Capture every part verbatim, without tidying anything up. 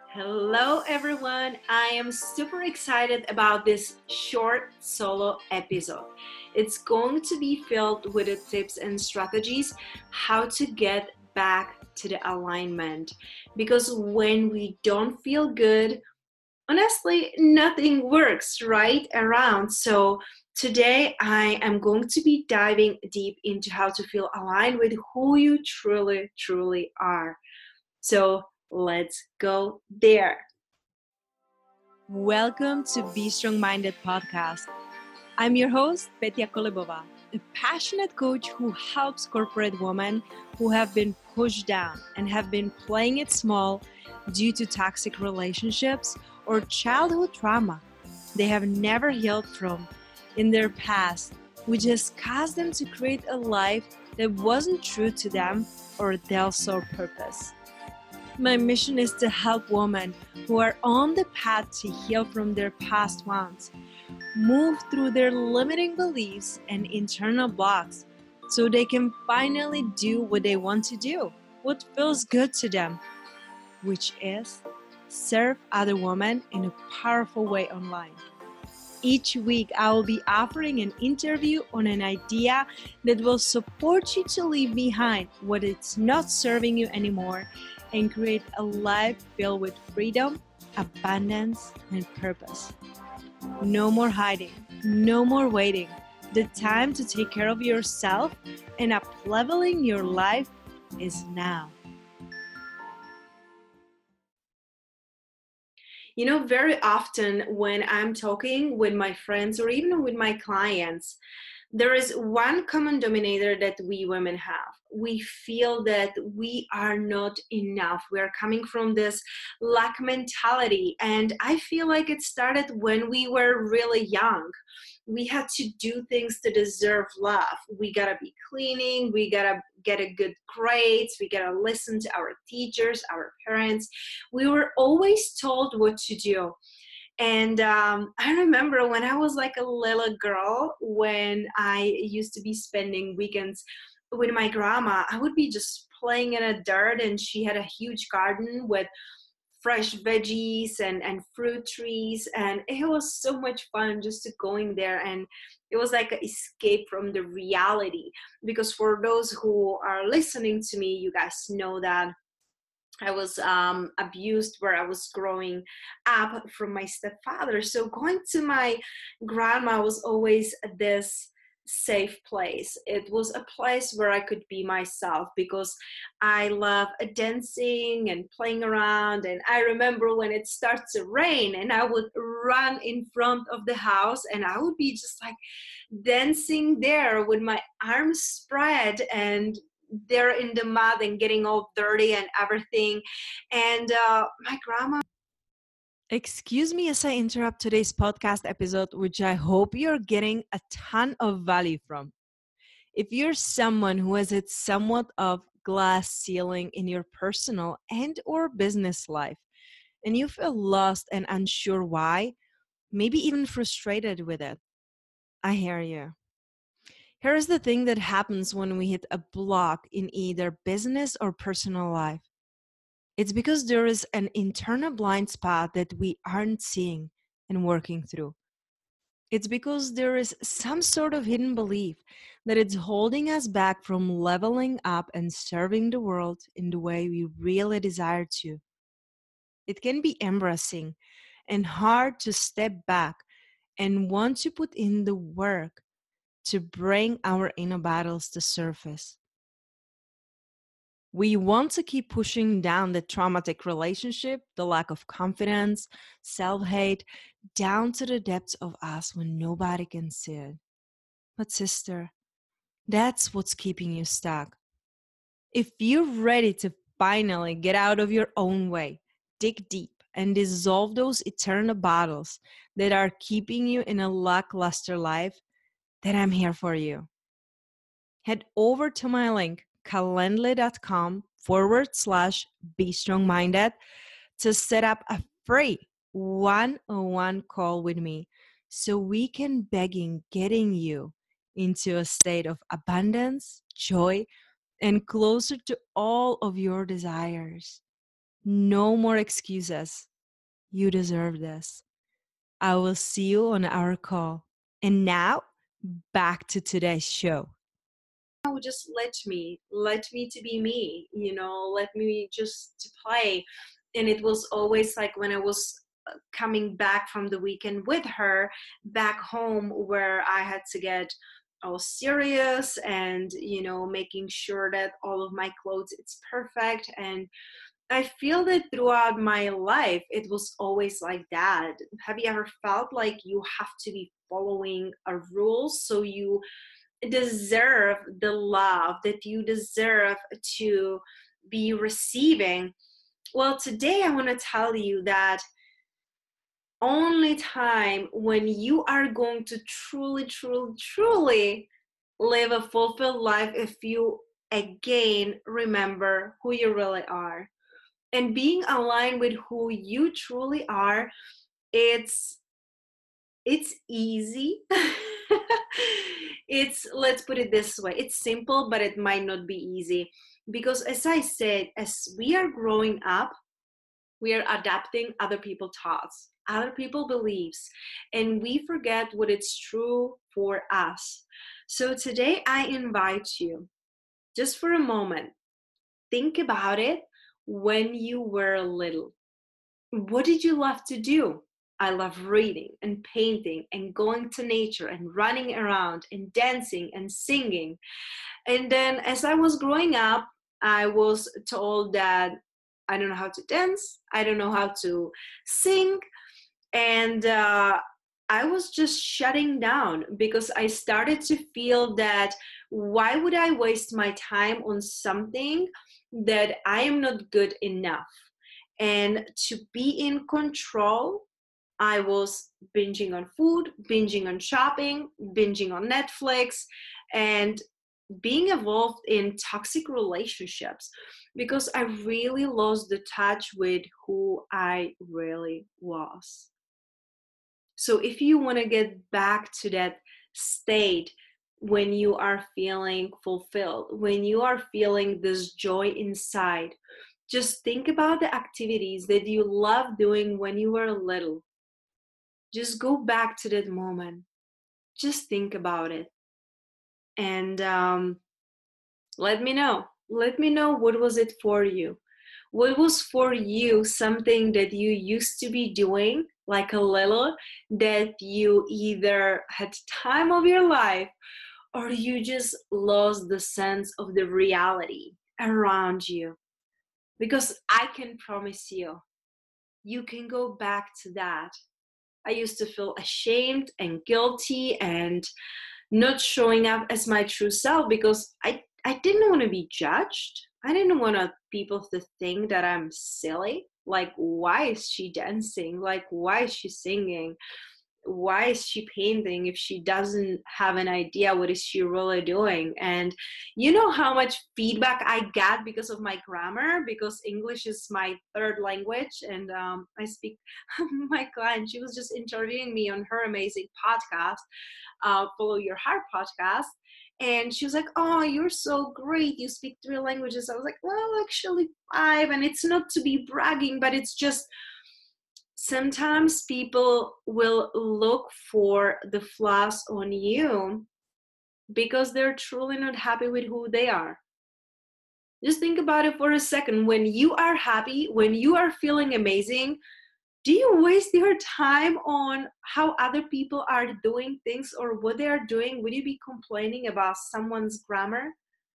Hello, everyone. I am super excited about this short solo episode. It's going to be filled with the tips and strategies how to get back to the alignment. Because when we don't feel good, honestly, nothing works right around. So, today I am going to be diving deep into how to feel aligned with who you truly, truly are. So, let's go there. Welcome to Be Strong Minded podcast. I'm your host, Petya Kolebova, a passionate coach who helps corporate women who have been pushed down and have been playing it small due to toxic relationships or childhood trauma they have never healed from in their past, which has caused them to create a life that wasn't true to them or their sole purpose. My mission is to help women who are on the path to heal from their past wounds, move through their limiting beliefs and internal blocks so they can finally do what they want to do, what feels good to them, which is serve other women in a powerful way online. Each week, I will be offering an interview on an idea that will support you to leave behind what is not serving you anymore and create a life filled with freedom, abundance, and purpose. No more hiding, no more waiting. The time to take care of yourself and up leveling your life is now. You know, very often when I'm talking with my friends or even with my clients, there is one common denominator that we women have. We feel that we are not enough. We are coming from this lack mentality. And I feel like it started when we were really young. We had to do things to deserve love. We gotta be cleaning, we gotta get a good grades, we gotta listen to our teachers, our parents. We were always told what to do. And um, I remember when I was like a little girl, when I used to be spending weekends with my grandma, I would be just playing in a dirt, and she had a huge garden with fresh veggies and, and fruit trees. And it was so much fun just to going there. And it was like an escape from the reality. Because for those who are listening to me, you guys know that I was um, abused where I was growing up from my stepfather. So going to my grandma was always this safe place. It was a place where I could be myself because I love dancing and playing around. And I remember when it starts to rain and I would run in front of the house and I would be just like dancing there with my arms spread and they're in the mud and getting all dirty and everything. And uh, my grandma. Excuse me as I interrupt today's podcast episode, which I hope you're getting a ton of value from. If you're someone who has hit somewhat of glass ceiling in your personal and or business life, and you feel lost and unsure why, maybe even frustrated with it, I hear you. Here's the thing that happens when we hit a block in either business or personal life. It's because there is an internal blind spot that we aren't seeing and working through. It's because there is some sort of hidden belief that it's holding us back from leveling up and serving the world in the way we really desire to. It can be embarrassing and hard to step back and want to put in the work to bring our inner battles to surface. We want to keep pushing down the traumatic relationship, the lack of confidence, self-hate, down to the depths of us when nobody can see it. But sister, that's what's keeping you stuck. If you're ready to finally get out of your own way, dig deep, and dissolve those eternal battles that are keeping you in a lackluster life, then I'm here for you. Head over to my link, calendly.com forward slash be strong minded to set up a free one-on-one call with me so we can begin getting you into a state of abundance, joy, and closer to all of your desires. No more excuses. You deserve this. I will see you on our call. And now, back to today's show. Just let me, let me to be me, you know, let me just to play. And it was always like when I was coming back from the weekend with her back home, where I had to get all serious and, you know, making sure that all of my clothes it's perfect. And I feel that throughout my life it was always like that. Have you ever felt like you have to be following a rule so you deserve the love that you deserve to be receiving? Well, today I want to tell you that only time when you are going to truly, truly, truly live a fulfilled life if you again remember who you really are. And being aligned with who you truly are, it's it's easy. It's, let's put it this way, it's simple, but it might not be easy, because as I said, as we are growing up, we are adapting other people's thoughts, other people's beliefs, and we forget what is true for us. So today I invite you, just for a moment, think about it. When you were little, what did you love to do? I love reading and painting and going to nature and running around and dancing and singing. And then as I was growing up, I was told that I don't know how to dance, I don't know how to sing, and uh, I was just shutting down, because I started to feel that why would I waste my time on something that I am not good enough? And to be in control, I was binging on food, binging on shopping, binging on Netflix, and being involved in toxic relationships, because I really lost the touch with who I really was. So if you want to get back to that state when you are feeling fulfilled, when you are feeling this joy inside, just think about the activities that you loved doing when you were little. Just go back to that moment. Just think about it. And um, let me know. Let me know what was it for you. What was for you something that you used to be doing like a little, that you either had time of your life or you just lost the sense of the reality around you? Because I can promise you, you can go back to that. I used to feel ashamed and guilty and not showing up as my true self, because I, I didn't want to be judged. I didn't want people to think that I'm silly. Like, why is she dancing? Like, why is she singing? Why is she painting if she doesn't have an idea what is she really doing? And you know how much feedback I got because of my grammar, because English is my third language, and um, I speak. My client, she was just interviewing me on her amazing podcast, uh, Follow Your Heart podcast, and she was like, oh, you're so great, you speak three languages. I was like, well, actually five. And it's not to be bragging, but it's just sometimes people will look for the flaws on you because they're truly not happy with who they are. Just think about it for a second. When you are happy, when you are feeling amazing, do you waste your time on how other people are doing things or what they are doing? Would you be complaining about someone's grammar?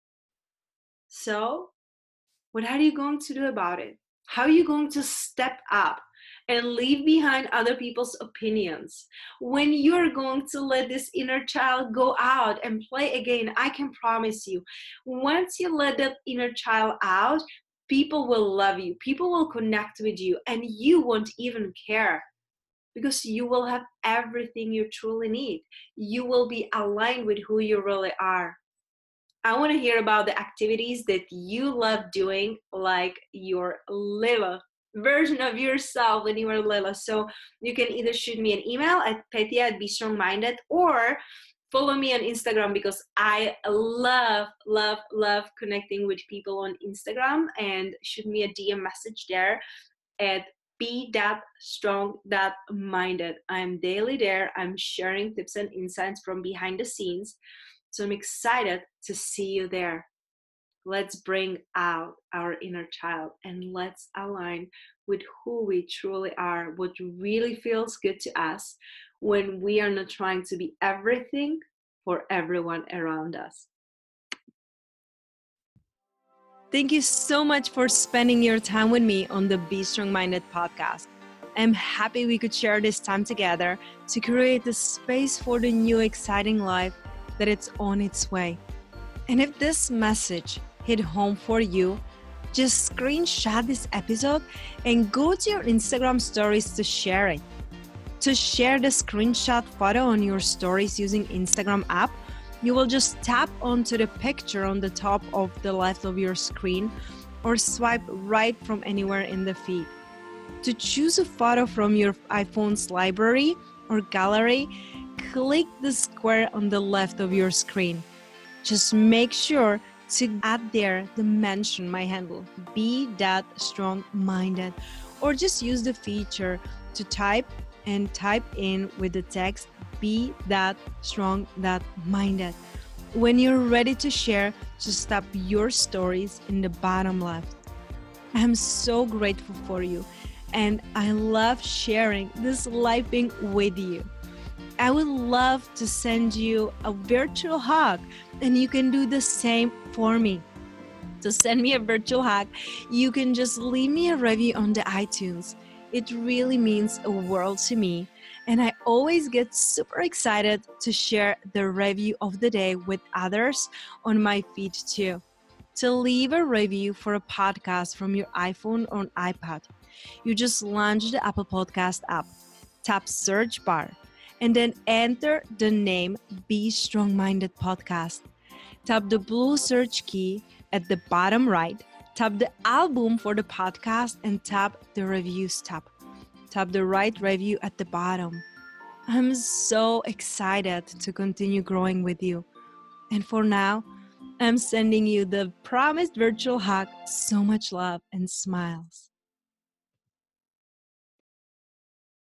So, what are you going to do about it? How are you going to step up and leave behind other people's opinions? When you're going to let this inner child go out and play again, I can promise you, once you let that inner child out, people will love you, people will connect with you, and you won't even care, because you will have everything you truly need. You will be aligned with who you really are. I want to hear about the activities that you love doing, like your little version of yourself when you were little. So you can either shoot me an email at Petya at Be Strong Minded, or follow me on Instagram because I love, love, love connecting with people on Instagram, and shoot me a D M message there at be that strong that minded. I'm daily there. I'm sharing tips and insights from behind the scenes. So I'm excited to see you there. Let's bring out our inner child and let's align with who we truly are, what really feels good to us when we are not trying to be everything for everyone around us. Thank you so much for spending your time with me on the Be Strong Minded podcast. I'm happy we could share this time together to create the space for the new exciting life that it's on its way. And if this message hit home for you, just screenshot this episode and go to your Instagram stories to share it. To share the screenshot photo on your stories using Instagram app, you will just tap onto the picture on the top of the left of your screen or swipe right from anywhere in the feed. To choose a photo from your iPhone's library or gallery, click the square on the left of your screen. Just make sure to add there the mention my handle, Be That Strong Minded, or just use the feature to type and type in with the text Be That Strong That Minded. When you're ready to share, just tap your stories in the bottom left. I'm so grateful for you, and I love sharing this life being with you. I would love to send you a virtual hug, and you can do the same for me. To send me a virtual hug, you can just leave me a review on the iTunes. It really means a world to me, and I always get super excited to share the review of the day with others on my feed too. To leave a review for a podcast from your iPhone or iPad, you just launch the Apple Podcast app, tap search bar, and then enter the name Be Strong Minded Podcast. Tap the blue search key at the bottom right, tap the album for the podcast, and tap the reviews tab. Tap the right review at the bottom. I'm so excited to continue growing with you. And for now, I'm sending you the promised virtual hug, so much love and smiles.